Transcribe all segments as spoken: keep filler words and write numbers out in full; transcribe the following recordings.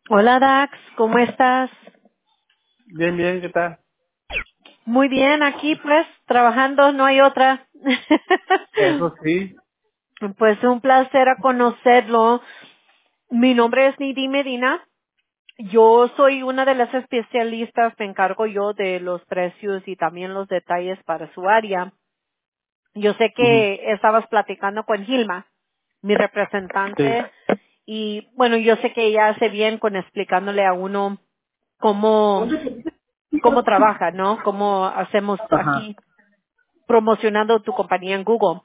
Hola Dax, ¿cómo estás? Bien, bien, ¿qué tal? Muy bien, aquí pues, trabajando, no hay otra. Eso sí. Pues un placer a conocerlo. Mi nombre es Nidhi Medina. Yo soy una de las especialistas, me encargo yo de los precios y también los detalles para su área. Yo sé Ujú. que estabas platicando con Gilma, mi Sí. representante, y bueno, yo sé que ella hace bien con explicándole a uno cómo cómo trabaja, ¿no? Cómo hacemos Ajá. aquí promocionando tu compañía en Google.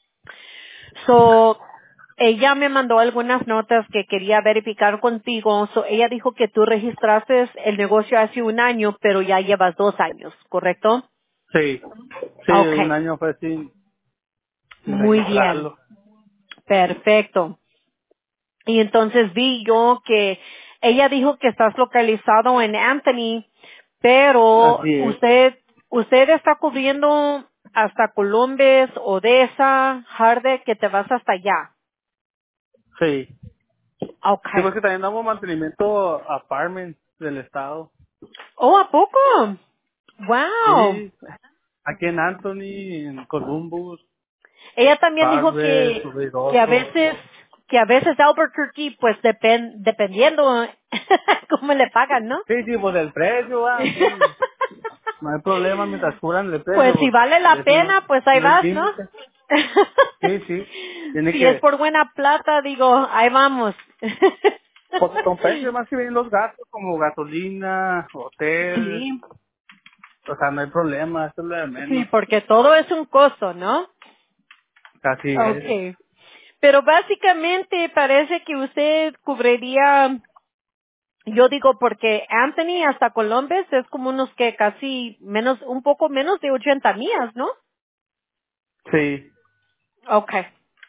So, ella me mandó algunas notas que quería verificar contigo. So, ella dijo que tú registraste el negocio hace un año, pero ya llevas dos años, ¿correcto? Sí. Sí, un Okay, año fue sin, sin muy bien, registrarlo. perfecto. Y entonces vi yo que ella dijo que estás localizado en Anthony, pero Así es. usted, usted está cubriendo hasta Columbus, Odessa, Harde, que te vas hasta allá. Sí. Sí, Okay. porque también damos mantenimiento a apartments del estado. Oh, ¿a poco? Wow. Sí. Aquí en Anthony, en Columbus, Ella también dijo Harvest, que, que a Ruidoso. veces, que a veces Albuquerque, pues depen- dependiendo cómo le pagan, ¿no? Sí, sí, pues el precio, ah, sí. No hay problema mientras cubran el precio, Pues si pues vale la eso no, pena, pues ahí no hay vas, ¿no? límite. Sí, sí. Tiene Si es que, por buena plata, digo, ahí vamos. porque con precios más que vienen los gastos como gasolina, hotel, Sí, o sea, no hay problema, eso es lo de sí, menos. porque todo es un costo, ¿no? Así es. Okay. Pero básicamente parece que usted cubriría, yo digo porque Anthony hasta Columbus es como unos que casi menos, un poco menos de ochenta millas, ¿no? Sí. Okay.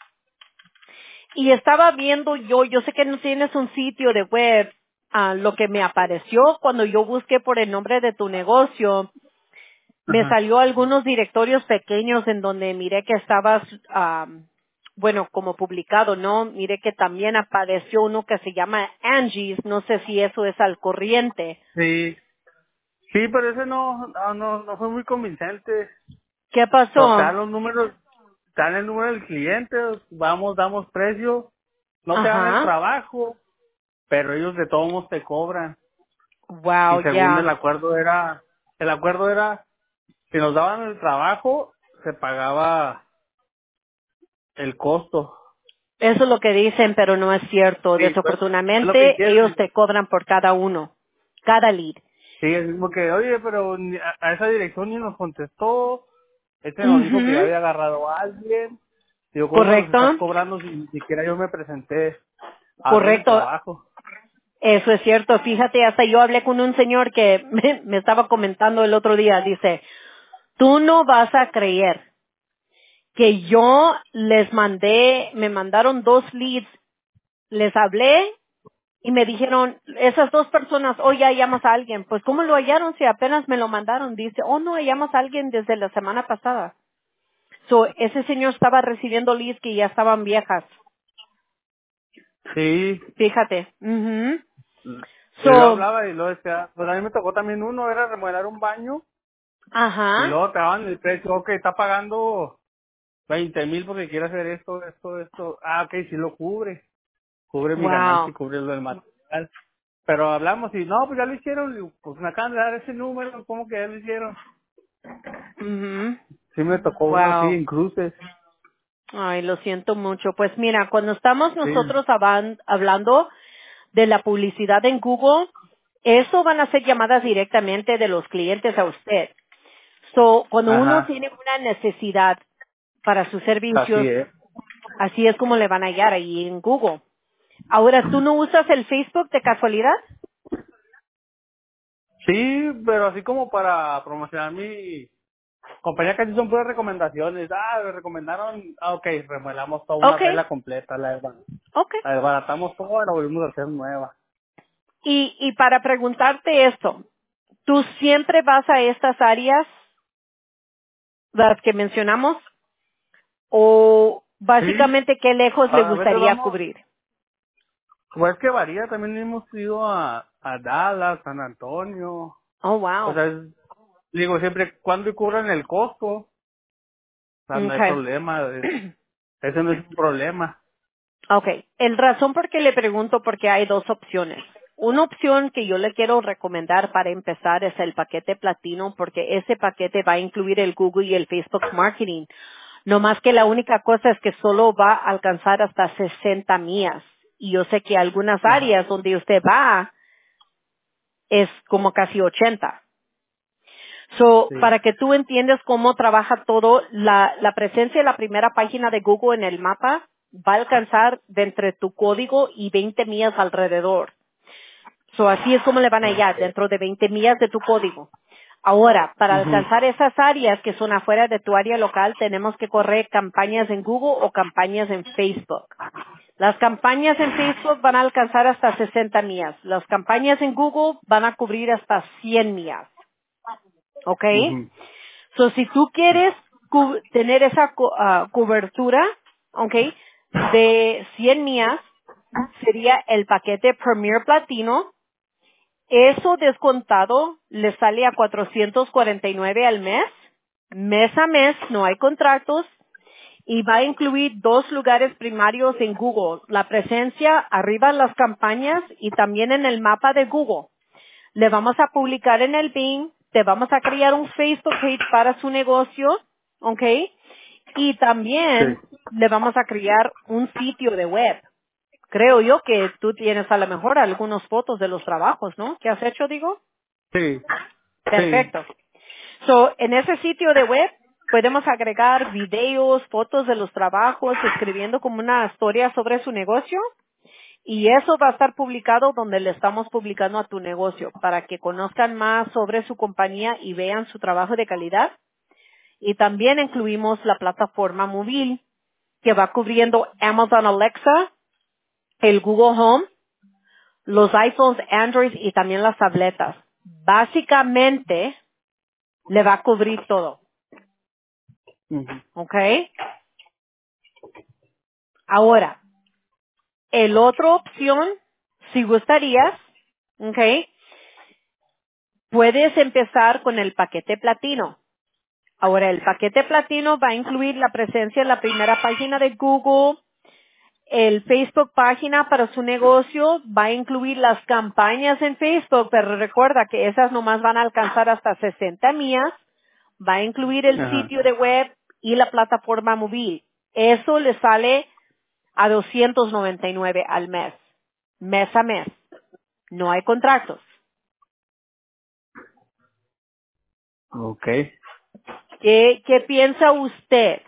Y estaba viendo yo, yo sé que no tienes un sitio de web, ah, lo que me apareció cuando yo busqué por el nombre de tu negocio, me Ajá. salió algunos directorios pequeños en donde miré que estabas, am, bueno, como publicado, ¿no? Miré que también apareció uno que se llama Angie's, no sé si eso es al corriente. Sí. Sí, pero ese no, no, no, no fue muy convincente. ¿Qué Porque te dan pasó? los números, te dan el número del cliente, vamos, damos precio, no te dan el Ajá. trabajo, pero ellos de todos modos te cobran. Y Wow, según el ya. acuerdo era, el acuerdo era, si nos daban el trabajo, se pagaba el costo. Eso es lo que dicen, pero no es cierto. Sí, pues, es lo que Desafortunadamente, ellos hicieron. te cobran por cada uno, cada lead. Sí, es mismo que, oye, pero ni- a, a esa dirección ni nos contestó. Este nos dijo que ya Mhm. había agarrado a alguien. Digo, ¿cómo me los estás Correcto, cobrando si ni siquiera yo me presenté a hacer el correcto. trabajo? Eso es cierto. Fíjate, hasta yo hablé con un señor que me, me estaba comentando el otro día. Dice, tú no vas a creer que yo les mandé, me mandaron dos leads, les hablé y me dijeron, esas dos personas, oh, ya llamas a alguien. Pues, ¿cómo lo hallaron si apenas me lo mandaron? Dice, oh, no, llamas a alguien desde la semana pasada. So, ese señor estaba recibiendo leads que ya estaban viejas. Sí. Fíjate. Mhm. Y yo So, hablaba y luego decía, pues a mí me tocó también uno, era remodelar un baño. Y ajá. luego te daban el precio, ok, está pagando veinte mil porque quiere hacer esto, esto, esto. Ah, ok, sí lo cubre. Cubre mi ganancia Wow. y cubre lo del material. Pero hablamos y no, pues ya lo hicieron. Digo, pues me acaban de dar ese número, ¿cómo que ya lo hicieron? Mhm. Sí me tocó uno así Wow. en cruces. Ay, lo siento mucho. Pues mira, cuando estamos Sí. nosotros haban- hablando de la publicidad en Google, eso van a ser llamadas directamente de los clientes a usted. So, cuando uno Ajá. tiene una necesidad para sus Así servicios, es. así es como le van a hallar ahí en Google. Ahora, ¿tú no usas el Facebook de casualidad? Sí, pero así como para promocionar mi compañía, casi son puras recomendaciones. Ah, me recomendaron. Ah, ok, remodelamos toda una Okay, regla completa. La, desba- okay. la desbaratamos toda, la volvimos a hacer nueva. Y, y para preguntarte esto, ¿tú siempre vas a estas áreas, las que mencionamos? ¿O Sí. básicamente qué lejos le A veces gustaría vamos. cubrir? Pues es que varía, también hemos ido a, a Dallas, San Antonio. Oh, O wow. sea, es- digo, siempre cuando cubran el costo, o sea, no hay Okay. problema. es- ese no es un problema. Okay. El razón por qué le pregunto porque hay dos opciones. Una opción que yo le quiero recomendar para empezar es el paquete platino porque ese paquete va a incluir el Google y el Facebook Marketing. No más que la única cosa es que solo va a alcanzar hasta sesenta millas. Y yo sé que algunas Ajá. áreas donde usted va es como casi ochenta. So, Sí. para que tú entiendas cómo trabaja todo, la, la presencia de la primera página de Google en el mapa va a alcanzar de entre tu código y veinte millas alrededor. So, así es como le van a hallar, Okay. dentro de veinte millas de tu código. Ahora, para Ujú. alcanzar esas áreas que son afuera de tu área local, tenemos que correr campañas en Google o campañas en Facebook. Las campañas en Facebook van a alcanzar hasta sesenta millas. Las campañas en Google van a cubrir hasta cien millas. ¿Ok? Ujú. So, si tú quieres cu- tener esa cu- ah, cobertura, ¿ok? De cien millas, sería el paquete Premier Platino. Eso descontado le sale a cuatrocientos cuarenta y nueve al mes. Mes a mes, no hay contratos. Y va a incluir dos lugares primarios en Google. La presencia arriba en las campañas y también en el mapa de Google. Le vamos a publicar en el Bing, te vamos a crear un Facebook page para su negocio, ¿ok? Y Sí. también le vamos a crear un sitio de web. Creo yo que tú tienes a lo mejor algunas fotos de los trabajos, ¿no? ¿Qué has hecho, digo? Sí. Sí. Perfecto. So, en ese sitio de web podemos agregar videos, fotos de los trabajos, escribiendo como una historia sobre su negocio. Y eso va a estar publicado donde le estamos publicando a tu negocio para que conozcan más sobre su compañía y vean su trabajo de calidad. Y también incluimos la plataforma móvil que va cubriendo Amazon Alexa, el Google Home, los iPhones, Android y también las tabletas. Básicamente le va a cubrir todo. Ujú. ¿Ok? Ahora, el otra opción, si gustarías, ¿ok? Puedes empezar con el paquete platino. Ahora, el paquete platino va a incluir la presencia en la primera página de Google, el Facebook página para su negocio, va a incluir las campañas en Facebook, pero recuerda que esas nomás van a alcanzar hasta sesenta millas, va a incluir el Ajá. sitio de web y la plataforma móvil. Eso le sale a doscientos noventa y nueve al mes, mes a mes. No hay contratos. Okay. ¿Qué, qué piensa usted?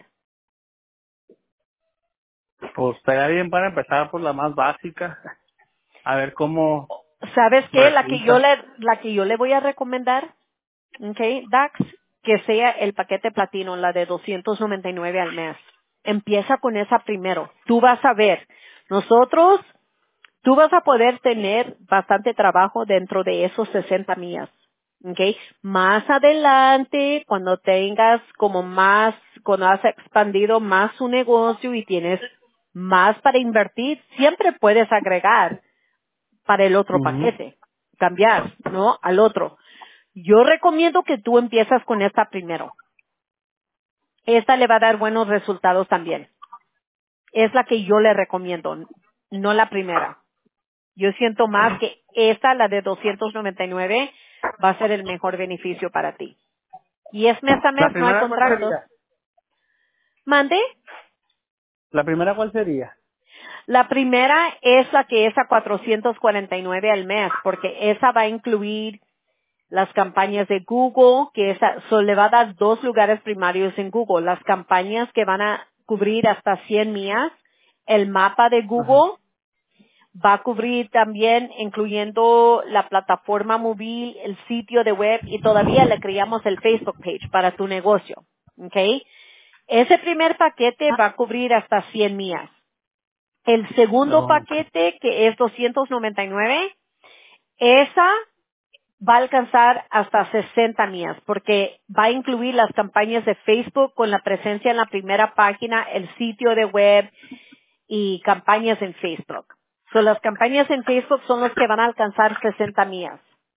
Pues estaría bien para empezar por la más básica. A ver cómo ¿Sabes qué? La que yo resulta. le, la que yo le voy a recomendar, okay, Dax, que sea el paquete platino, la de doscientos noventa y nueve al mes. Empieza con esa primero. Tú vas a ver. Nosotros, tú vas a poder tener bastante trabajo dentro de esos sesenta millas. Okay. Más adelante, cuando tengas como más, cuando has expandido más su negocio y tienes más para invertir, siempre puedes agregar para el otro Ujú. paquete, cambiar, ¿no? Al otro. Yo recomiendo que tú empiezas con esta primero. Esta le va a dar buenos resultados también. Es la que yo le recomiendo, no la primera. Yo siento más que esta, la de doscientos noventa y nueve, va a ser el mejor beneficio para ti. Y es mes a ¿La mes, no hay primera cuál contratos. sería? Mande. ¿La primera cuál sería? La primera es la que es a cuatrocientos cuarenta y nueve al mes, porque esa va a incluir las campañas de Google, que esa, so, le va a dar dos lugares primarios en Google, las campañas que van a cubrir hasta cien millas, el mapa de Ajá. Google va a cubrir también, incluyendo la plataforma móvil, el sitio de web y todavía le creamos el Facebook page para tu negocio, ¿ok? Ese primer paquete va a cubrir hasta cien millas. El segundo No. paquete, que es doscientos noventa y nueve, esa va a alcanzar hasta sesenta millas porque va a incluir las campañas de Facebook con la presencia en la primera página, el sitio de web y campañas en Facebook. So, las campañas en Facebook son los que van a alcanzar sesenta millas.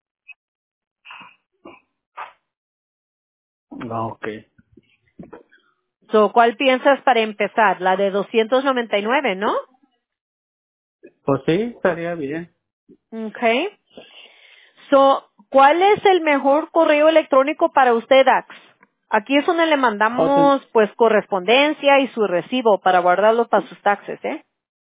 Ah, ok. So, ¿cuál piensas para empezar? La de doscientos noventa y nueve, ¿no? Pues sí, estaría bien. Okay. So, ¿cuál es el mejor correo electrónico para usted, Dax? Aquí es donde le O ten- mandamos, pues, correspondencia y su recibo para guardarlo para sus taxes, ¿eh?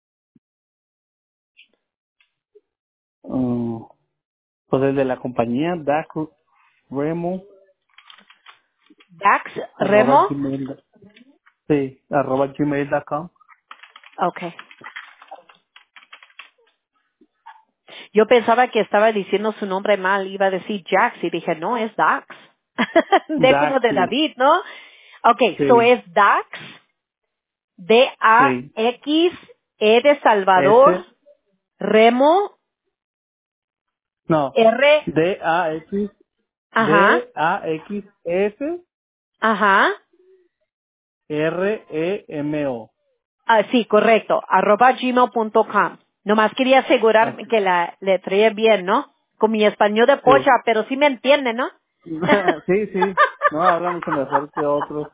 mm, pues el de la compañía, Dac Remo, Dax arroba Remo. gmail. Sí, arroba gmail punto com. Okay. Yo pensaba que estaba diciendo su nombre mal, iba a decir Jax y dije, no, es Dax. De como Dac, de sí. David, ¿no? Okay, so Sí, es Dax, sí. D-A-X, E de Salvador, S, Remo, no. R, D-A-X, ajá, D-A-X-S, ajá, R-E-M-O. ah, sí, correcto, arroba gmail punto com. Nomás quería asegurarme Así. que la letré bien, ¿no? Con mi español de Sí. pocha, pero sí me entiende, ¿no? Sí, sí. No, habla mucho mejor que otros.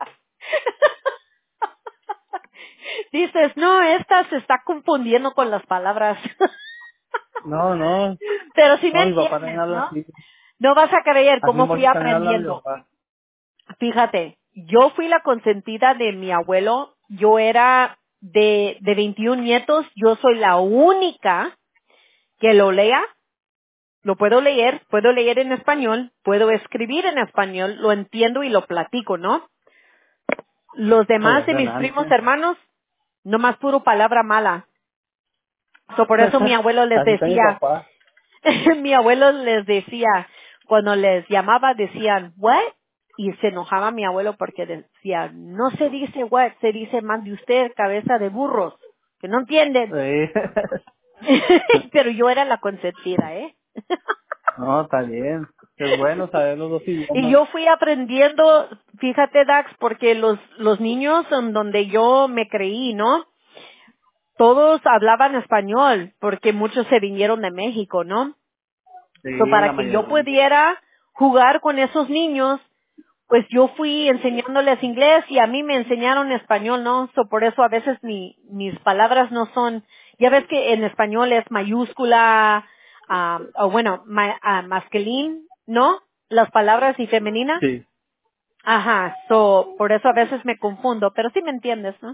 Dices, no, esta se está confundiendo con las palabras. No, no. Pero sí me No, mi papá también entiendes, habla ¿no? así. No vas a creer Así cómo fui mismo también habla mi aprendiendo. papá. Fíjate, yo fui la consentida de mi abuelo. Yo era de, de veintiún nietos. Yo soy la única que lo lea. Lo puedo leer, puedo leer en español, puedo escribir en español, lo entiendo y lo platico, ¿no? Los demás Pues de mis primos ganancia. hermanos, nomás puro palabra mala. So, por eso mi abuelo les Así está mi decía, papá. mi abuelo les decía, cuando les llamaba decían, what? Y se enojaba mi abuelo porque decía, no se dice what, se dice más de usted, cabeza de burros, que no entienden. Sí. Pero yo era la consentida, ¿eh? No, está bien. Es bueno saber los dos Y idiomas. yo fui aprendiendo, fíjate Dax, porque los, los niños en donde yo me creí, ¿no? Todos hablaban español, porque muchos se vinieron de México, ¿no? Sí, So, la para que yo mayoría. pudiera jugar con esos niños, pues yo fui enseñándoles inglés y a mí me enseñaron español, ¿no? So, por eso a veces mi, mis palabras no son, ya ves que en español es mayúscula, ah, o bueno, ma, ah, masculín, ¿no? Las palabras y femenina. Sí. Ajá, so, por eso a veces me confundo, pero sí me entiendes, ¿no?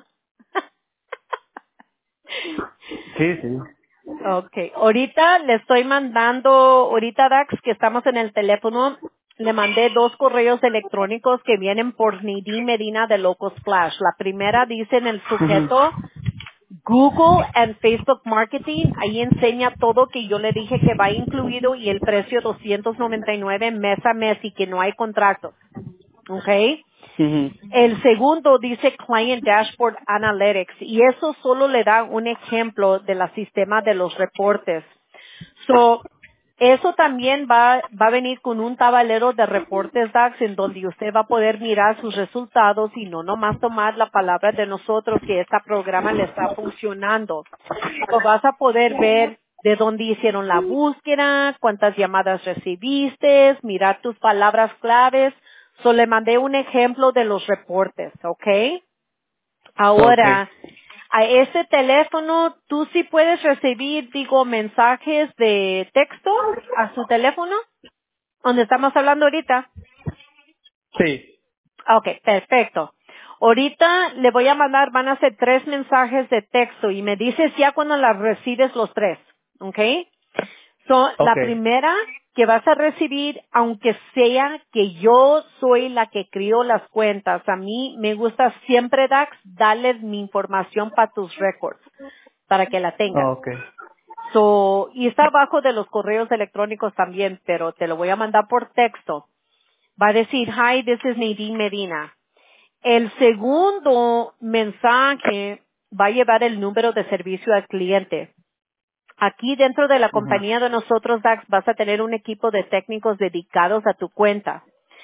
Sí, sí. Okay, ahorita le estoy mandando, ahorita Dax, que estamos en el teléfono, le mandé dos correos electrónicos que vienen por Nadine Medina de Locos Flash. La primera dice en el Ujú. sujeto Google and Facebook Marketing, ahí enseña todo que yo le dije que va incluido y el precio doscientos noventa y nueve mes a mes y que no hay contratos. Okay. Ujú. El segundo dice Client Dashboard Analytics y eso solo le da un ejemplo del sistema de los reportes. So, eso también va, va a venir con un tablero de reportes DAX en donde usted va a poder mirar sus resultados y no nomás tomar la palabra de nosotros que este programa le está funcionando. So, vas a poder ver de dónde hicieron la búsqueda, cuántas llamadas recibiste, mirar tus palabras claves. So, le mandé un ejemplo de los reportes, ¿ok? Okay. Ahora, a ese teléfono, ¿tú sí puedes recibir, digo, mensajes de texto a su teléfono? Donde estamos hablando ahorita. Sí. Ok, perfecto. Ahorita le voy a mandar, van a ser tres mensajes de texto y me dices ya cuando las recibes los tres, ¿ok? So, la Okay. primera que vas a recibir, aunque sea que yo soy la que crió las cuentas, a mí me gusta siempre, Dax, darles mi información para tus récords, para que la tengas. Okay. So, y está abajo de los correos electrónicos también, pero te lo voy a mandar por texto. Va a decir, hi, this is Nadine Medina. El segundo mensaje va a llevar el número de servicio al cliente. Aquí dentro de la Ujú. compañía de nosotros, Dax, vas a tener un equipo de técnicos dedicados a tu cuenta.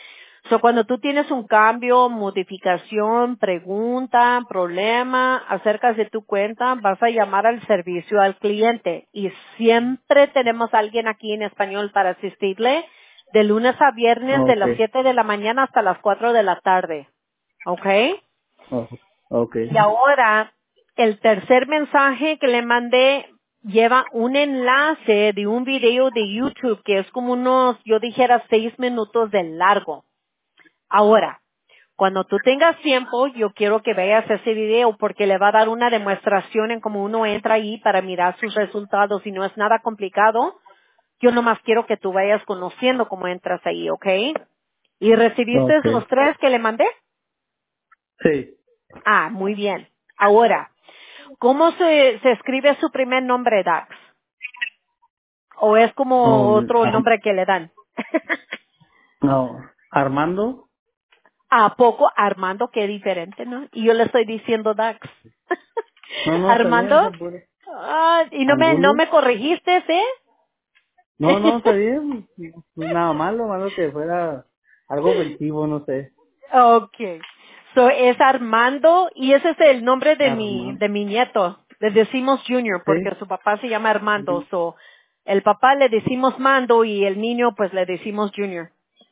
So, cuando tú tienes un cambio, modificación, pregunta, problema acerca de tu cuenta, vas a llamar al servicio al cliente. Y siempre tenemos a alguien aquí en español para asistirle de lunes a viernes de las Okay. siete de la mañana hasta las cuatro de la tarde. ¿Ok? Oh, okay. Y ahora, el tercer mensaje que le mandé lleva un enlace de un video de YouTube que es como unos, yo dijera, seis minutos de largo. Ahora, cuando tú tengas tiempo, yo quiero que veas ese video porque le va a dar una demostración en cómo uno entra ahí para mirar sus resultados y no es nada complicado. Yo nomás quiero que tú vayas conociendo cómo entras ahí, ¿ok? ¿Y recibiste Okay. los tres que le mandé? Sí. Ah, muy bien. Ahora, ¿cómo se, se escribe su primer nombre, Dax? ¿O es como Um, otro Ar- nombre que le dan? no, Armando. ¿A poco Armando? Qué diferente, ¿no? Y yo le estoy diciendo Dax. No, no, está bien, Armando, se puede. ah, y no me, no Angulo. me corregiste, ¿eh? No, no, está bien. No es nada malo, malo que fuera algo ofensivo, no sé. Okay. So es Armando y ese es el nombre de mi, Armando. de mi nieto. Le decimos Junior Sí. porque su papá se llama Armando. So el papá le decimos Mando y el niño pues le decimos Junior.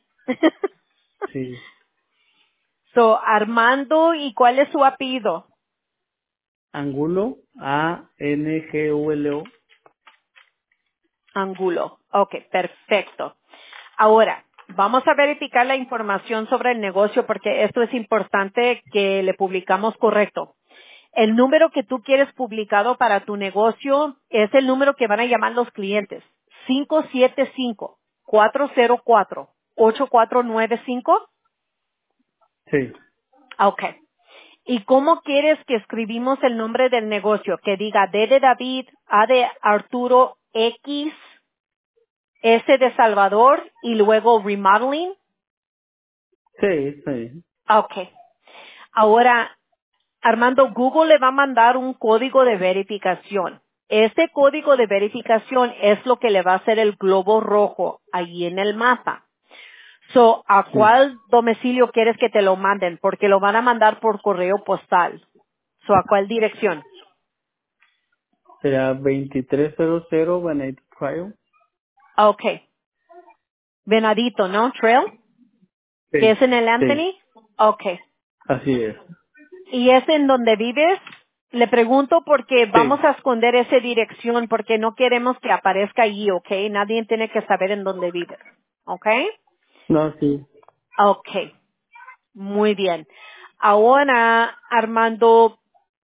Sí. So Armando, ¿y cuál es su apellido? Angulo. A N G U L O. Angulo. Okay, perfecto. Ahora, vamos a verificar la información sobre el negocio porque esto es importante que le publicamos correcto. El número que tú quieres publicado para tu negocio es el número que van a llamar los clientes. cinco siete cinco, cuatro cero cuatro, ocho cuatro nueve cinco. Sí. Ok. ¿Y cómo quieres que escribimos el nombre del negocio? Que diga D de David, A de Arturo, X, S de Salvador y luego remodeling. Sí, sí. Ok. Ahora, Armando, Google le va a mandar un código de verificación. Este código de verificación es lo que le va a hacer el globo rojo allí en el mapa. So, ¿a Sí. cuál domicilio quieres que te lo manden? Porque lo van a mandar por correo postal. So, ¿a cuál dirección? Será veintitrés cero cero Benedict Drive. Ah, ok. Venadito, ¿no? Trail, que Sí. es en el Sí. Anthony. Ok. Así es. ¿Y es en donde vives? Le pregunto porque vamos Sí. a esconder esa dirección porque no queremos que aparezca allí, ¿ok? Nadie tiene que saber en dónde vives, ¿ok? No, sí. Ok, muy bien. Ahora, Armando,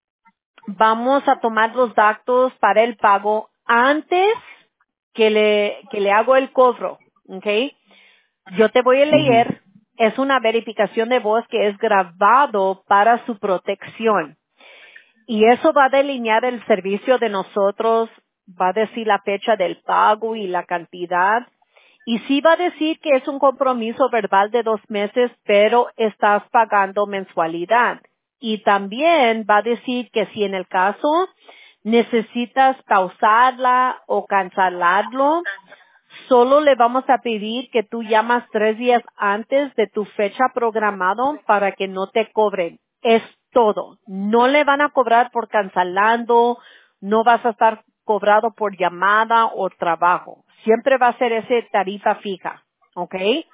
vamos a tomar los datos para el pago antes que le, que le hago el cobro, ¿ok? Yo te voy a Ujú. leer, es una verificación de voz que es grabado para su protección. Y eso va a delinear el servicio de nosotros, va a decir la fecha del pago y la cantidad. Y sí va a decir que es un compromiso verbal de dos meses, pero estás pagando mensualidad. Y también va a decir que si en el caso necesitas pausarla o cancelarlo, solo le vamos a pedir que tú llamas tres días antes de tu fecha programado para que no te cobren. Es todo. No le van a cobrar por cancelando, no vas a estar cobrado por llamada o trabajo. Siempre va a ser esa tarifa fija. ¿Ok?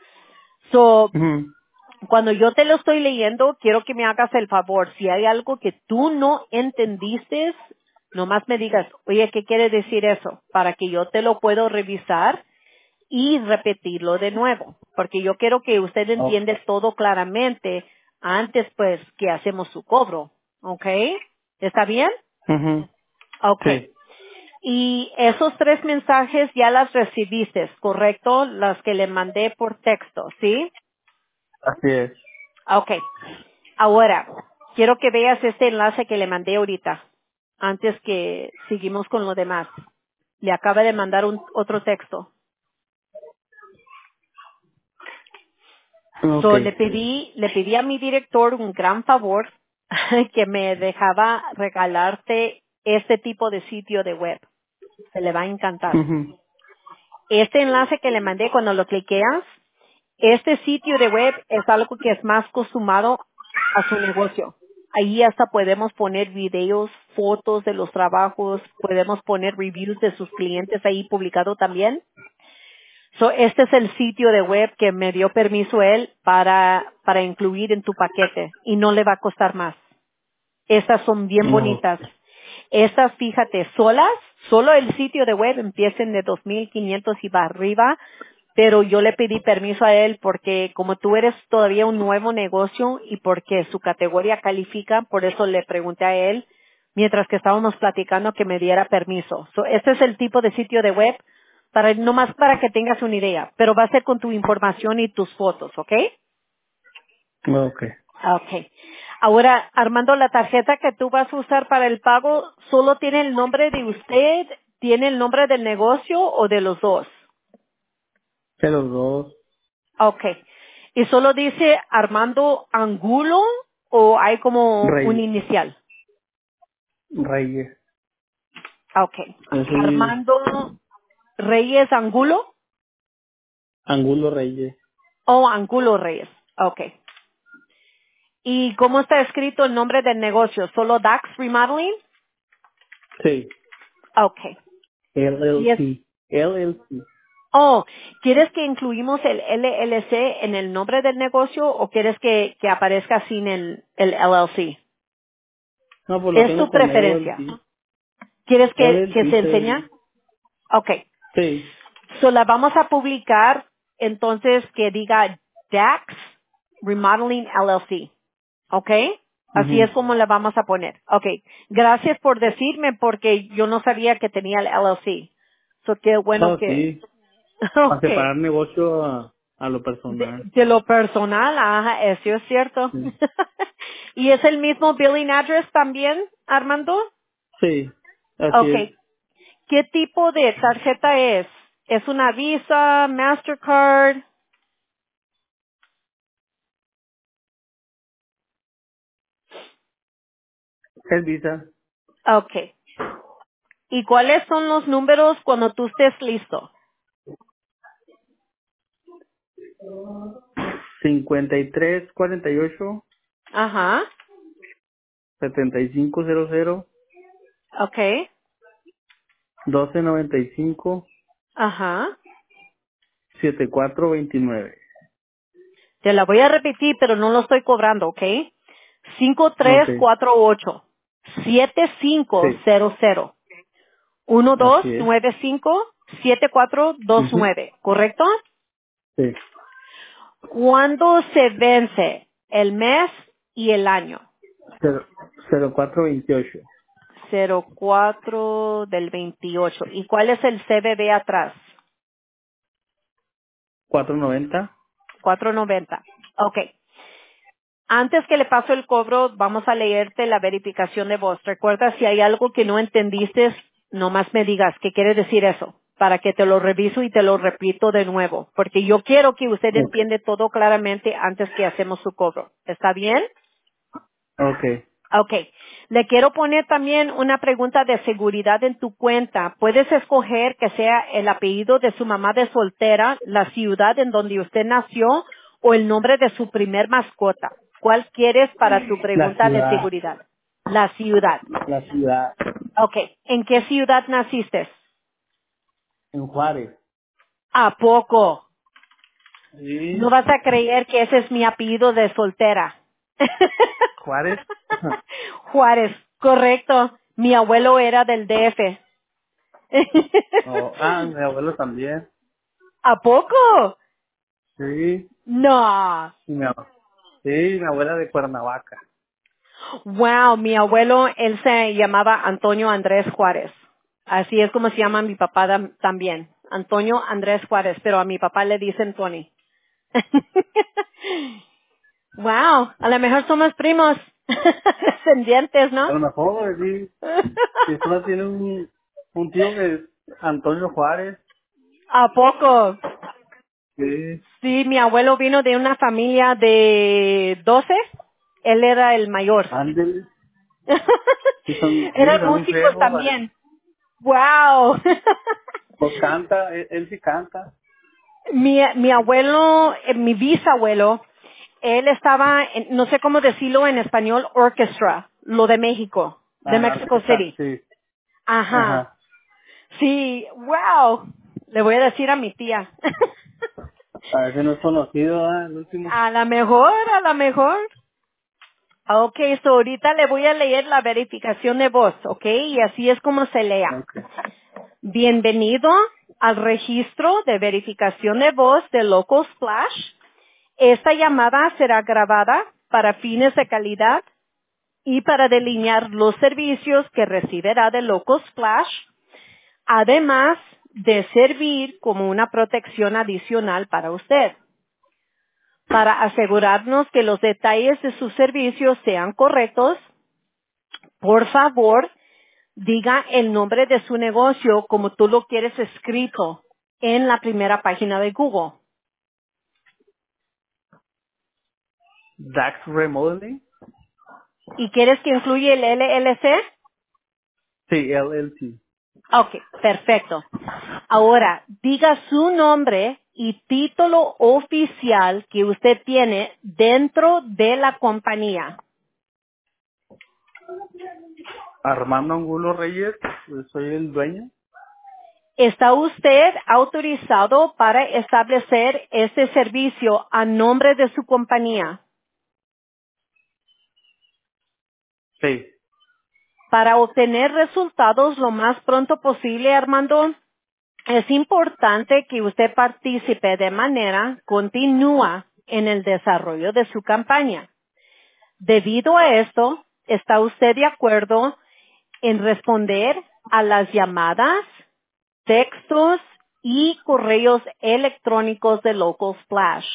So, Ujú. cuando yo te lo estoy leyendo, quiero que me hagas el favor. Si hay algo que tú no entendiste, nomás me digas, oye, ¿qué quiere decir eso? Para que yo te lo puedo revisar y repetirlo de nuevo, porque yo quiero que usted Oh. entienda todo claramente antes pues que hacemos su cobro, ¿ok? ¿Está bien? Ujú. Ok. Sí. Y esos tres mensajes ya las recibiste, ¿correcto? Las que le mandé por texto, ¿sí? Así es. Ok. Ahora, quiero que veas este enlace que le mandé ahorita, antes que seguimos con lo demás. Le acaba de mandar un otro texto. Ok. So, le pedí, le pedí a mi director un gran favor que me dejaba regalarte este tipo de sitio de web. Se le va a encantar. Ujú. Este enlace que le mandé cuando lo cliqueas Este sitio de web es algo que es más acostumbrado a su negocio. Ahí hasta podemos poner videos, fotos de los trabajos, podemos poner reviews de sus clientes ahí publicado también. So, este es el sitio de web que me dio permiso él para, para incluir en tu paquete y no le va a costar más. Estas son bien No. bonitas. Estas, fíjate, solas, solo el sitio de web empiecen de dos mil quinientos y va arriba, pero yo le pedí permiso a él porque como tú eres todavía un nuevo negocio y porque su categoría califica, por eso le pregunté a él, mientras que estábamos platicando, que me diera permiso. So, este es el tipo de sitio de web, para nomás para que tengas una idea, pero va a ser con tu información y tus fotos, ¿ok? Ok. Okay. Ahora, Armando, la tarjeta que tú vas a usar para el pago, ¿solo tiene el nombre de usted, tiene el nombre del negocio o de los dos? De los dos. Okay. ¿Y solo dice Armando Angulo o hay como un Reyes. inicial? Reyes. Okay. Así. Armando Reyes Angulo Angulo Reyes. o Angulo Reyes. Okay. ¿Y cómo está escrito el nombre del negocio? ¿Solo Dax Remodeling? Sí. Okay. Y es L L C. L L C. Oh, ¿quieres que incluimos el L L C en el nombre del negocio o quieres que, que aparezca sin el, el L L C? No, pues lo Es tengo tu con L L preferencia. C. ¿Quieres que, que L L C se se... enseñe? Okay. Sí. So la vamos a publicar entonces que diga Dax Remodeling L L C. Okay. Así es Ujú. como la vamos a poner. Okay. Gracias por decirme porque yo no sabía que tenía el L L C. So qué bueno Oh, que, sí. Para okay. separar negocio a, a lo De, personal. de lo personal, ajá, eso es cierto. Sí. ¿Y es el mismo billing address también, Armando? Sí. Así es. Okay. ¿Qué tipo de tarjeta es? ¿Es una Visa, Mastercard? Es Visa. Okay. ¿Y cuáles son los números cuando tú estés listo? cincuenta y tres cuarenta y ocho Ajá. setenta y cinco cero cero Okay. doce noventa y cinco Ajá. setenta y cuatro veintinueve. Te la voy a repetir, pero no lo estoy cobrando, ¿ok? Cinco tres Ok. cuatro ocho siete cinco Sí. cero cero. uno dos Así es. nueve cinco siete cuatro dos Ujú. nueve, ¿correcto? Sí. ¿Cuándo se vence el mes y el año? Cero- cero cuatro veintiocho. Cero cuatro del veintiocho. ¿Y cuál es el C B B atrás? cuatro noventa. cuatro noventa. Ok. Antes que le paso el cobro, vamos a leerte la verificación de voz. Recuerda, si hay algo que no entendiste, nomás me digas qué quiere decir eso, para que te lo reviso y te lo repito de nuevo, porque yo quiero que usted Ok. entiende todo claramente antes que hacemos su cobro. ¿Está bien? Ok. Ok. Le quiero poner también una pregunta de seguridad en tu cuenta. Puedes escoger que sea el apellido de su mamá de soltera, la ciudad en donde usted nació o el nombre de su primer mascota. ¿Cuál quieres para tu La pregunta de ciudad. seguridad? La ciudad. La ciudad. Ok. ¿En qué ciudad naciste? En Juárez. ¿A poco? Sí. No vas a creer que ese es mi apellido de soltera. Juárez. Juárez, correcto. Mi abuelo era del D F. Oh, ah, mi abuelo también. ¿A poco? Sí. No. Y mi, ab- sí, mi abuela de Cuernavaca. Wow, mi abuelo, él se llamaba Antonio Andrés Juárez. Así es como se llama mi papá dam- también. Antonio Andrés Juárez, pero a mi papá le dicen Tony. Wow, a lo mejor somos primos. Descendientes, ¿no? A lo mejor, sí. Mi esposa tiene un, un tío que es Antonio Juárez. ¿A poco? Sí. Sí, mi abuelo vino de una familia de doce. Él era el mayor. Ándele. Sí, son, sí, Eran son muy músicos feos. también. Wow. Pues canta, él, él sí canta. Mi, mi abuelo, eh, mi bisabuelo, él estaba, en- no sé cómo decirlo en español, orchestra, lo de México, de Ah, la Mexico orquesta, City. sí. Ajá. Ajá. Sí, wow. Le voy a decir a mi tía. A veces no es conocido, ¿ah? El último. A la mejor, a la mejor. Ok, so ahorita le voy a leer la verificación de voz, ok, y así es como se lea. Ok. Bienvenido al registro de verificación de voz de Local Splash. Esta llamada será grabada para fines de calidad y para delinear los servicios que recibirá de Local Splash, además de servir como una protección adicional para usted. Para asegurarnos que los detalles de sus servicios sean correctos, por favor, diga el nombre de su negocio como tú lo quieres escrito en la primera página de Google. Dax Remodeling. ¿Y quieres que incluya el L L C? Sí, L L C. Ok, perfecto. Ahora, diga su nombre y título oficial que usted tiene dentro de la compañía. Armando Angulo Reyes, pues, soy el dueño. ¿Está usted autorizado para establecer este servicio a nombre de su compañía? Sí. Para obtener resultados lo más pronto posible, Armando, es importante que usted participe de manera continua en el desarrollo de su campaña. Debido a esto, ¿está usted de acuerdo en responder a las llamadas, textos y correos electrónicos de Local Splash?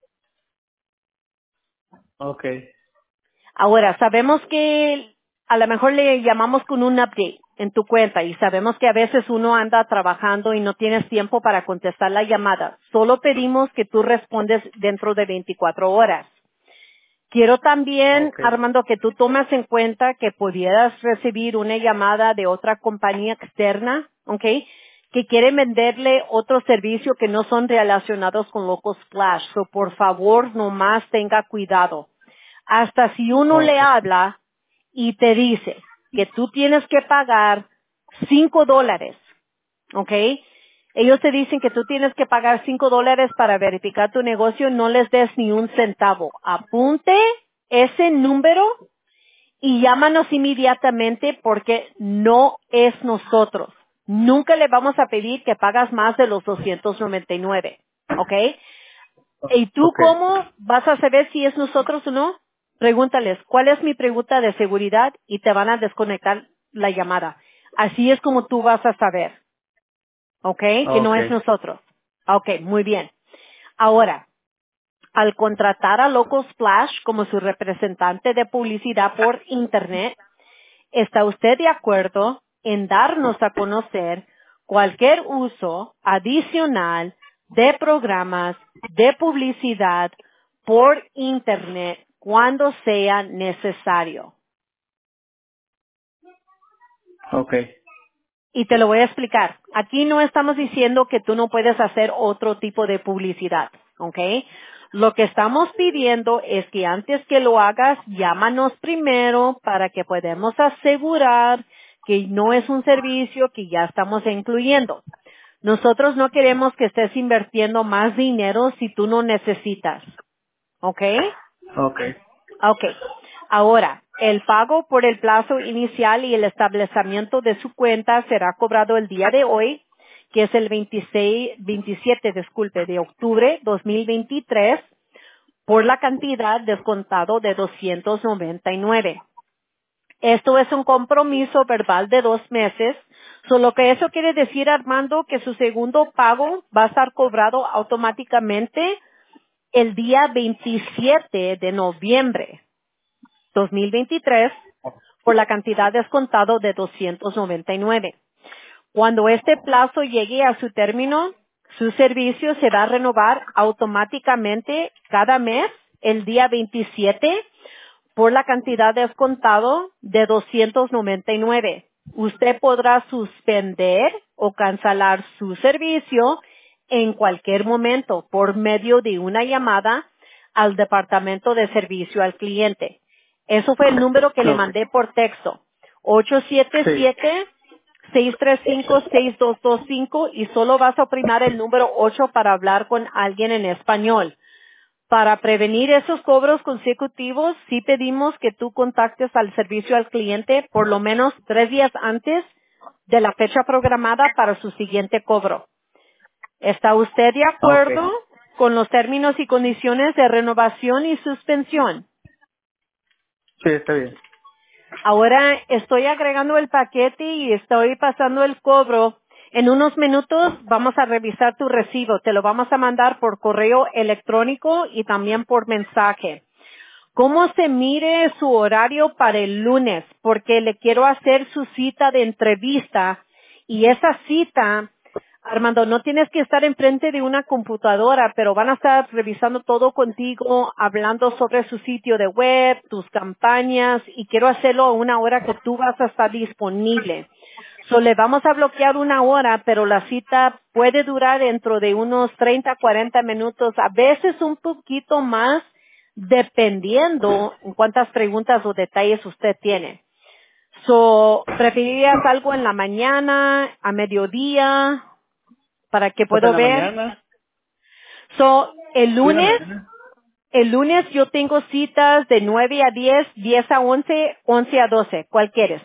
Ok. Ahora, sabemos que a lo mejor le llamamos con un update en tu cuenta y sabemos que a veces uno anda trabajando y no tienes tiempo para contestar la llamada. Solo pedimos que tú respondes dentro de veinticuatro horas. Quiero también, Ok. Armando, que tú tomes en cuenta que pudieras recibir una llamada de otra compañía externa, ¿ok? Que quiere venderle otro servicio que no son relacionados con Local Splash. So, por favor, nomás tenga cuidado. Hasta si uno le Ok. habla y te dice que tú tienes que pagar cinco dólares, ¿ok? Ellos te dicen que tú tienes que pagar cinco dólares para verificar tu negocio, no les des ni un centavo. Apunte ese número y llámanos inmediatamente porque no es nosotros. Nunca le vamos a pedir que pagas más de los doscientos noventa y nueve, ¿ok? ¿Y tú Ok. cómo vas a saber si es nosotros o no? Pregúntales, ¿cuál es mi pregunta de seguridad? Y te van a desconectar la llamada. Así es como tú vas a saber. ¿Ok? Que no Ok. es nosotros. Ok, muy bien. Ahora, al contratar a Local Splash como su representante de publicidad por Internet, ¿está usted de acuerdo en darnos a conocer cualquier uso adicional de programas de publicidad por Internet cuando sea necesario? Ok. Y te lo voy a explicar. Aquí no estamos diciendo que tú no puedes hacer otro tipo de publicidad, ¿ok? Lo que estamos pidiendo es que antes que lo hagas, llámanos primero para que podamos asegurar que no es un servicio que ya estamos incluyendo. Nosotros no queremos que estés invirtiendo más dinero si tú no necesitas, ¿ok? Ok. Ok. Ahora, el pago por el plazo inicial y el establecimiento de su cuenta será cobrado el día de hoy, que es el veintiséis, veintisiete, disculpe, de octubre dos mil veintitrés, por la cantidad descontado de doscientos noventa y nueve. Esto es un compromiso verbal de dos meses, solo que eso quiere decir, Armando, que su segundo pago va a estar cobrado automáticamente el día veintisiete de noviembre dos mil veintitrés por la cantidad descontado de doscientos noventa y nueve. Cuando este plazo llegue a su término, su servicio se va a renovar automáticamente cada mes el día veintisiete por la cantidad descontado de doscientos noventa y nueve. Usted podrá suspender o cancelar su servicio en cualquier momento por medio de una llamada al departamento de servicio al cliente. Eso fue el número que le Ok. mandé por texto. ocho siete Sí. siete, seis tres cinco, seis dos dos cinco y solo vas a oprimir el número ocho para hablar con alguien en español. Para prevenir esos cobros consecutivos, sí pedimos que tú contactes al servicio al cliente por lo menos tres días antes de la fecha programada para su siguiente cobro. ¿Está usted de Ok. acuerdo con los términos y condiciones de renovación y suspensión? Sí, está bien. Ahora estoy agregando el paquete y estoy pasando el cobro. En unos minutos vamos a revisar tu recibo. Te lo vamos a mandar por correo electrónico y también por mensaje. ¿Cómo se mire su horario para el lunes? Porque le quiero hacer su cita de entrevista y esa cita, Armando, no tienes que estar enfrente de una computadora, pero van a estar revisando todo contigo, hablando sobre su sitio de web, tus campañas y quiero hacerlo a una hora que tú vas a estar disponible. So, le vamos a bloquear una hora, pero la cita puede durar dentro de unos treinta, cuarenta minutos, a veces un poquito más, dependiendo en cuántas preguntas o detalles usted tiene. So, ¿preferirías algo en la mañana, a mediodía, para que Pues en puedo la ver? mañana. So, el Sí, en la lunes, mañana. el lunes yo tengo citas de nueve a diez, diez a once, once a doce. ¿Cuál quieres?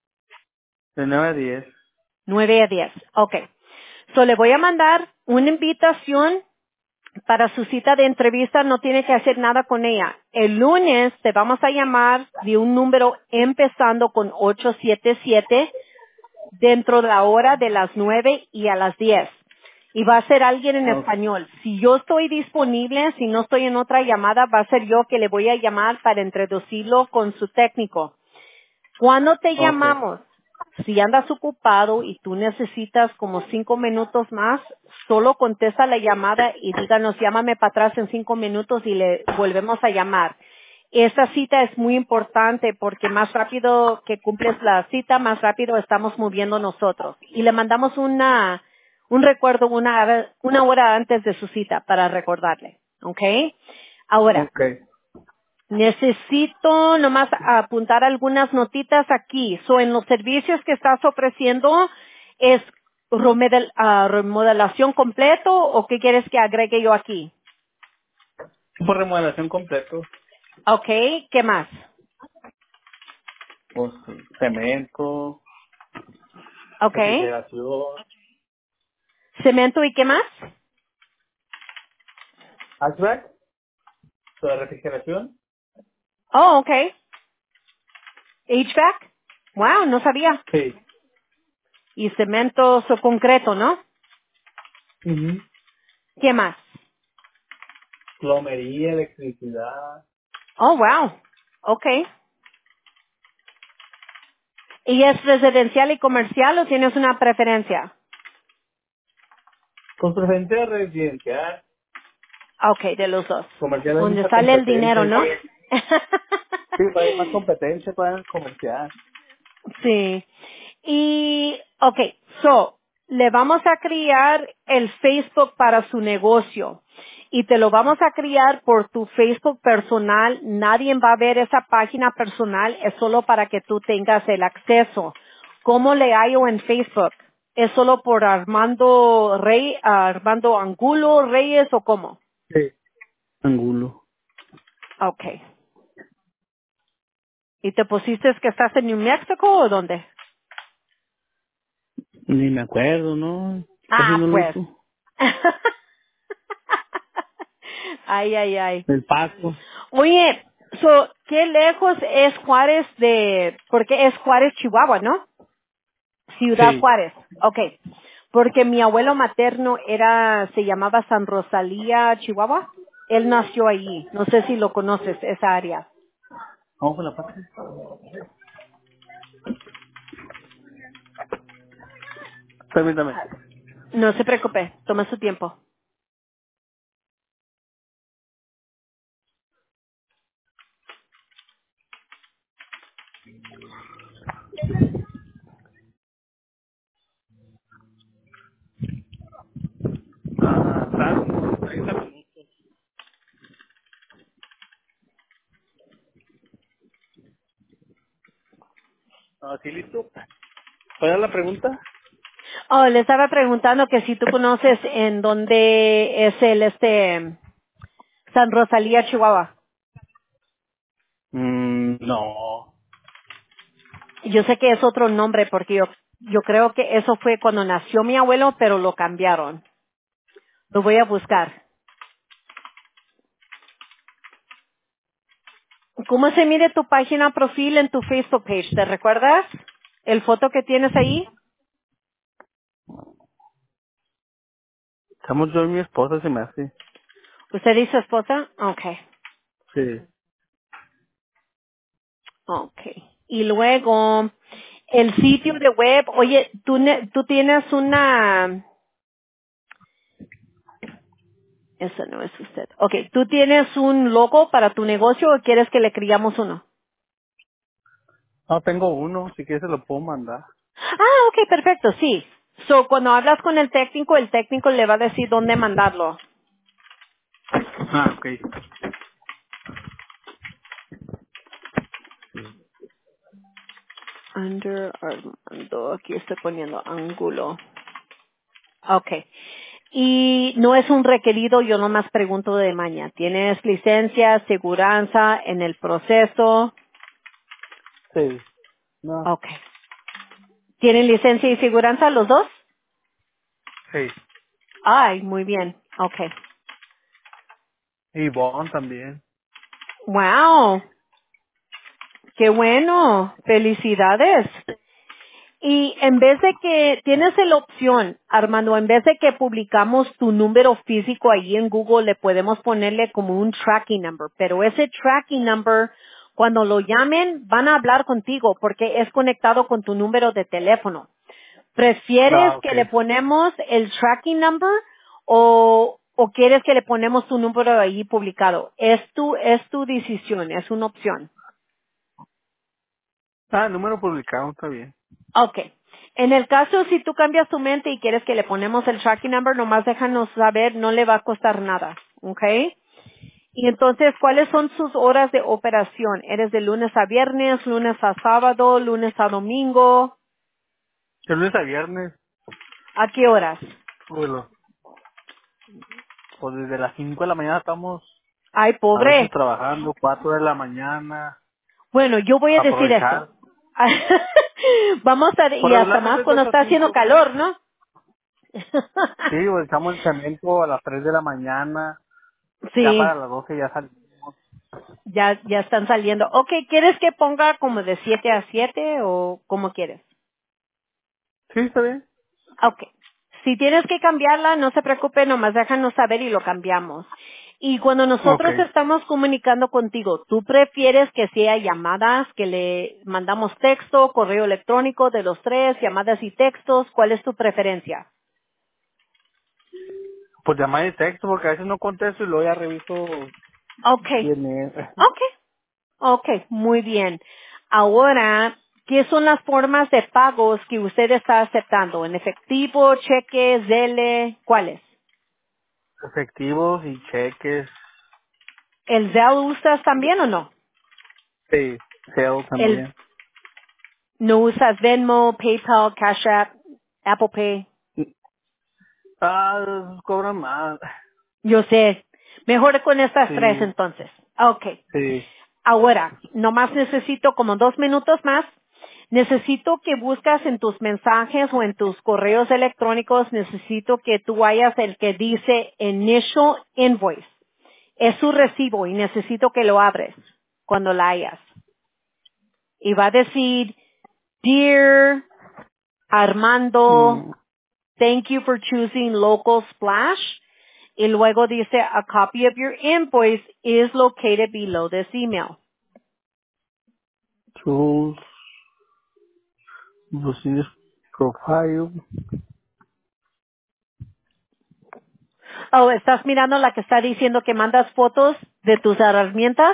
De nueve a diez. nueve a diez. Okay. So, le voy a mandar una invitación para su cita de entrevista, no tiene que hacer nada con ella. El lunes te vamos a llamar de un número empezando con ocho siete siete dentro de la hora de las nueve y a las diez. Y va a ser alguien en Ok. español. Si yo estoy disponible, si no estoy en otra llamada, va a ser yo que le voy a llamar para introducirlo con su técnico. Cuando te Ok. llamamos, si andas ocupado y tú necesitas como cinco minutos más, solo contesta la llamada y díganos, llámame para atrás en cinco minutos y le volvemos a llamar. Esta cita es muy importante porque más rápido que cumples la cita, más rápido estamos moviendo nosotros. Y le mandamos una, un recuerdo una, una hora antes de su cita para recordarle. ¿Ok? Ahora, Ok. necesito nomás apuntar algunas notitas aquí. So, en los servicios que estás ofreciendo, ¿es remodel- ah, remodelación completo o qué quieres que agregue yo aquí? Por remodelación completo. Okay, ¿qué más? Pues cemento, Okay, refrigeración. cemento y qué más? ¿Hatchback? ¿De refrigeración? Oh, okay. H V A C. Wow, no sabía. Sí. Y cemento o concreto, ¿no? Ujú. ¿Qué más? Plomería, electricidad. Oh, wow. Okay. ¿Y es residencial y comercial o tienes una preferencia? Con preferencia residencial. Okay, de los dos. Comercial hay Donde mucha sale el dinero, competencia. ¿no? Sí, sí, hay más competencia para el comercial. Sí. Y, okay, so, le vamos a crear el Facebook para su negocio. Y te lo vamos a crear por tu Facebook personal. Nadie va a ver esa página personal. Es solo para que tú tengas el acceso. ¿Cómo le hallo en Facebook? ¿Es solo por Armando Rey, Armando Angulo Reyes o cómo? Sí. Angulo. Okay. ¿Y te pusiste que estás en New Mexico o dónde? Ni me acuerdo, ¿no? Casi Ah, no lo pues. uso. Ay, ay, ay. El Paso. Oye, so, ¿qué lejos es Juárez de, porque es Juárez, Chihuahua, ¿no? Ciudad Sí. Juárez. Okay. Porque mi abuelo materno era, se llamaba San Rosalía, Chihuahua. Él nació allí. No sé si lo conoces, esa área. Vamos con la parte. Permítame. No se preocupe, toma su tiempo. sí, listo. ¿Cuál es la pregunta? Oh, le estaba preguntando que si tú conoces en dónde es el este San Rosalía, Chihuahua. Mm, no. Yo sé que es otro nombre porque yo yo creo que eso fue cuando nació mi abuelo, pero lo cambiaron. Lo voy a buscar. ¿Cómo se mide tu página profil en tu Facebook page? ¿Te recuerdas? ¿El foto que tienes ahí? Estamos yo y mi esposa, se me hace. ¿Usted dice esposa? Okay. Sí. Okay. Y luego, el sitio de web, oye, tú, ne- tú tienes una, eso no es usted. Okay, ¿tú tienes un logo para tu negocio o quieres que le criamos uno? No, tengo uno, si quieres se lo puedo mandar. Ah, okay, perfecto, sí. So, cuando hablas con el técnico, el técnico le va a decir dónde mandarlo. Ah, ok. Under Armando, aquí estoy poniendo ángulo. Okay. Y no es un requerido, yo nomás pregunto de maña. ¿Tienes licencia, seguranza en el proceso? Sí. No. Okay. ¿Tienen licencia y seguranza los dos? Sí. Ay, muy bien. Okay. Y Bon también. Wow. Qué bueno. Felicidades. Y en vez de que tienes la opción, Armando, en vez de que publicamos tu número físico ahí en Google, le podemos ponerle como un tracking number. Pero ese tracking number, cuando lo llamen, van a hablar contigo porque es conectado con tu número de teléfono. ¿Prefieres Ah, ok. que le ponemos el tracking number o, o quieres que le ponemos tu número ahí publicado? Es tu, es tu decisión, es una opción. Ah, el número publicado está bien. Okay. En el caso, si tú cambias tu mente y quieres que le ponemos el tracking number, nomás déjanos saber, no le va a costar nada. Okay. Y entonces, ¿cuáles son sus horas de operación? ¿Eres de lunes a viernes, lunes a sábado, lunes a domingo? De lunes a viernes. ¿A qué horas? Bueno, pues desde las cinco de la mañana estamos Ay, a veces pobre. trabajando, cuatro de la mañana. Bueno, yo voy a decir Aprovechar. esto. Vamos a, Por y hasta más regularmente es de cuando ocho a está haciendo cinco. calor, ¿no? Sí, pues echamos el cemento a las tres de la mañana. Ya Sí, para las doce ya salimos. ya, ya están saliendo. Ok, ¿quieres que ponga como de siete a siete o cómo quieres? Sí, está bien. Ok. Si tienes que cambiarla, no se preocupe, nomás déjanos saber y lo cambiamos. Y cuando Ok. nosotros estamos comunicando contigo, ¿tú prefieres que sea llamadas, que le mandamos texto, correo electrónico de los tres, llamadas y textos? ¿Cuál es tu preferencia? Pues llamar de texto porque a veces no contesto y luego ya reviso Ok, quién es. ok, ok, muy bien. Ahora, ¿qué son las formas de pagos que usted está aceptando? ¿En efectivo, cheque, Zelle? ¿Cuáles? Efectivos y cheques. ¿El Zelle usas también o no? Sí. Sale El también. no usas Venmo, PayPal, Cash App, Apple Pay. Ah, esos cobran más. Yo sé. Mejor con estas tres Sí, entonces. Okay. sí. Ahora, nomás necesito como dos minutos más. Necesito que buscas en tus mensajes o en tus correos electrónicos, necesito que tú hayas el que dice Initial Invoice. Es su recibo y necesito que lo abres cuando la hayas. Y va a decir, Dear Armando, Mm, thank you for choosing Local Splash. Y luego dice, a copy of your invoice is located below this email. tools, business profile. Oh, ¿estás mirando la que está diciendo que mandas fotos de tus herramientas?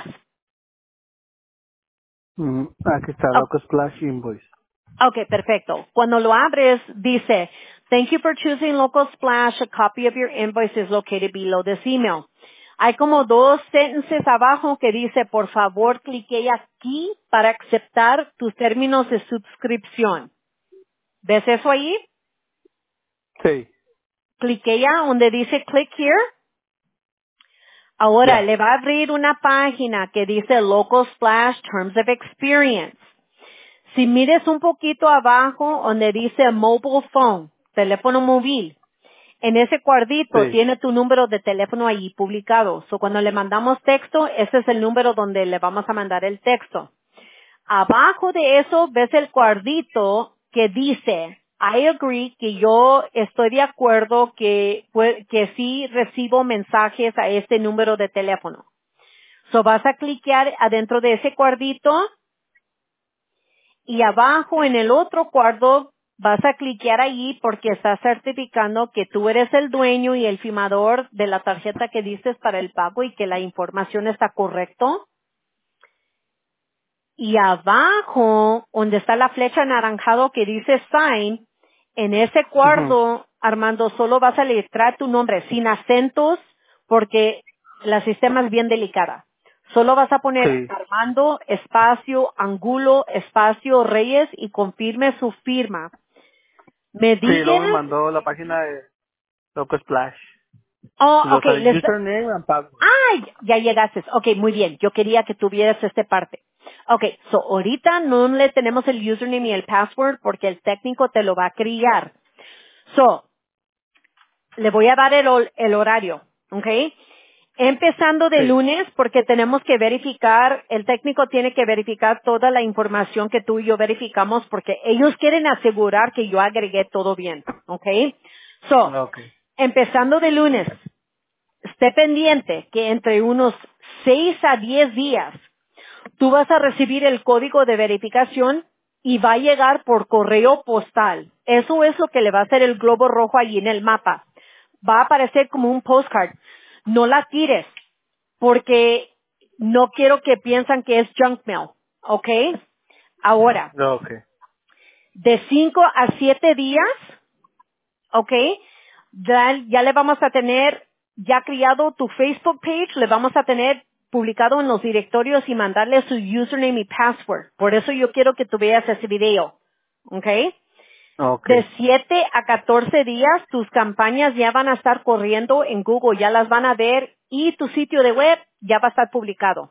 Mm, aquí está, Oh, Local Splash Invoice. ok, perfecto. Cuando lo abres, dice, thank you for choosing Local Splash. A copy of your invoice is located below this email. hay como dos sentences abajo que dice, por favor, clique aquí para aceptar tus términos de suscripción. ¿Ves eso ahí? Sí. Clique ya donde dice click here. Ahora Ya. le va a abrir una página que dice Local Splash Terms of Experience. Si mires un poquito abajo donde dice mobile phone, teléfono móvil, en ese cuadrito Sí. tiene tu número de teléfono ahí publicado. So cuando le mandamos texto, ese es el número donde le vamos a mandar el texto. Abajo de eso ves el cuadrito que dice, I agree, que yo estoy de acuerdo que, pue- que sí recibo mensajes a este número de teléfono. So vas a cliquear adentro de ese cuadrito y abajo en el otro cuadro vas a cliquear allí porque está certificando que tú eres el dueño y el firmador de la tarjeta que dices para el pago y que la información está correcto. Y abajo, donde está la flecha anaranjado que dice sign, en ese Ujú. cuadro, Armando, solo vas a letrar tu nombre sin acentos porque la sistema es bien delicada. Solo vas a poner Sí. Armando, espacio, Angulo, espacio, Reyes y confirme su firma. Me Sí, luego me digas, mandó la página de Loco Splash. oh, Y luego ok, sale les, username and password. ah, ya llegaste. Ok, muy bien. Yo quería que tuvieras esta parte. Ok, so ahorita no le tenemos el username y el password porque el técnico te lo va a crear. So, le voy a dar el, hor- el horario. Ok. Empezando de Sí. lunes porque tenemos que verificar, el técnico tiene que verificar toda la información que tú y yo verificamos porque ellos quieren asegurar que yo agregué todo bien. Ok. So, Ok. empezando de lunes, esté pendiente que entre unos seis a diez días tú vas a recibir el código de verificación y va a llegar por correo postal. Eso es lo que le va a hacer el globo rojo allí en el mapa. Va a aparecer como un postcard. No la tires porque no quiero que piensen que es junk mail. ¿Ok? Ahora, Ok. de cinco a siete días, ¿ok? Ya, ya le vamos a tener ya creado tu Facebook page, le vamos a tener publicado en los directorios y mandarle su username y password. Por eso yo quiero que tú veas ese video, ¿ok? Ok. De siete a catorce días tus campañas ya van a estar corriendo en Google, ya las van a ver y tu sitio de web ya va a estar publicado.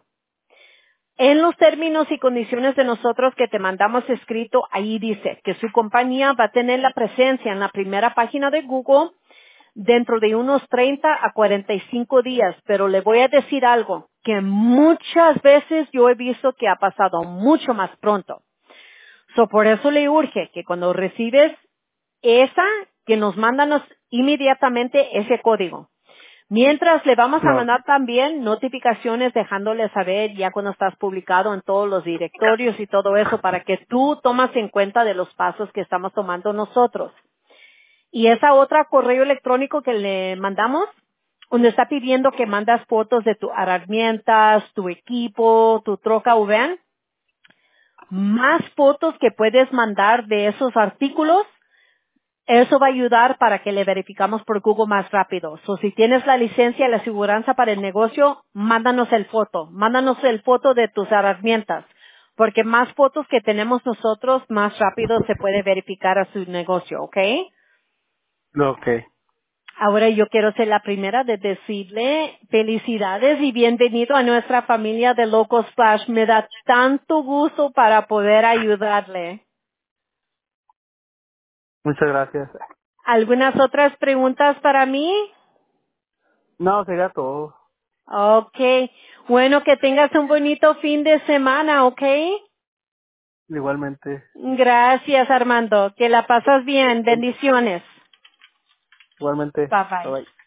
En los términos y condiciones de nosotros que te mandamos escrito, ahí dice que su compañía va a tener la presencia en la primera página de Google dentro de unos treinta a cuarenta y cinco días, pero le voy a decir algo, que muchas veces yo he visto que ha pasado mucho más pronto. So, por eso le urge que cuando recibes esa, que nos mándanos inmediatamente ese código. Mientras le vamos a No. mandar también notificaciones dejándole saber ya cuando estás publicado en todos los directorios y todo eso para que tú tomas en cuenta de los pasos que estamos tomando nosotros. Y esa otra correo electrónico que le mandamos, donde está pidiendo que mandas fotos de tus herramientas, tu equipo, tu troca o van, más fotos que puedes mandar de esos artículos, eso va a ayudar para que le verificamos por Google más rápido. So, si tienes la licencia y la aseguranza para el negocio, mándanos el foto, mándanos el foto de tus herramientas, porque más fotos que tenemos nosotros, más rápido se puede verificar a su negocio, ¿ok? Ok. Ahora yo quiero ser la primera de decirle felicidades y bienvenido a nuestra familia de Local Splash. Me da tanto gusto para poder ayudarle. Muchas gracias. ¿Algunas otras preguntas para mí? No, sería todo. Ok. Bueno, que tengas un bonito fin de semana, ¿ok? Igualmente. Gracias, Armando. Que la pasas bien. Bendiciones. Igualmente. Bye Bye bye. bye.